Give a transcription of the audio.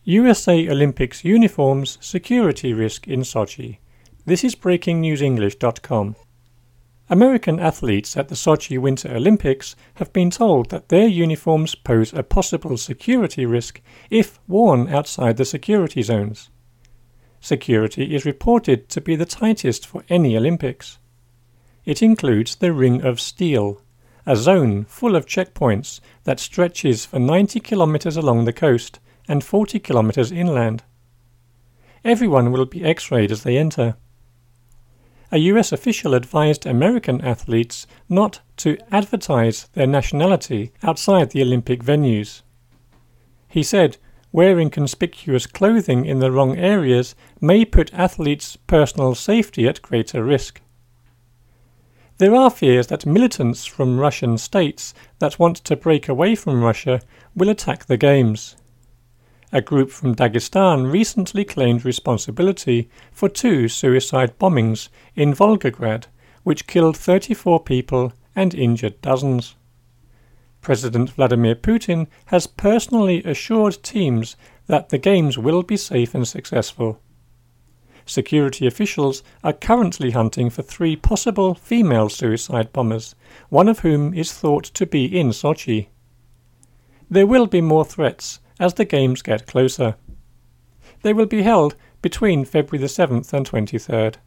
USA Olympics uniforms security risk in Sochi. This is BreakingNewsEnglish.com. American athletes at the Sochi Winter Olympics have been told that their uniforms pose a possible security risk if worn outside the security zones. Security is reported to be the tightest for any Olympics. It includes the Ring of Steel, a zone full of checkpoints that stretches for 90 kilometers along the coast and 40 kilometers inland. Everyone will be X-rayed as they enter. A US official advised American athletes not to advertise their nationality outside the Olympic venues. He said, wearing conspicuous clothing in the wrong areas may put athletes' personal safety at greater risk. There are fears that militants from Russian states that want to break away from Russia will attack the Games. A group from Dagestan recently claimed responsibility for 2 suicide bombings in Volgograd, which killed 34 people and injured dozens. President Vladimir Putin has personally assured teams that the Games will be safe and successful. Security officials are currently hunting for 3 possible female suicide bombers, one of whom is thought to be in Sochi. There will be more threats as the Games get closer. They will be held between February the 7th and 23rd.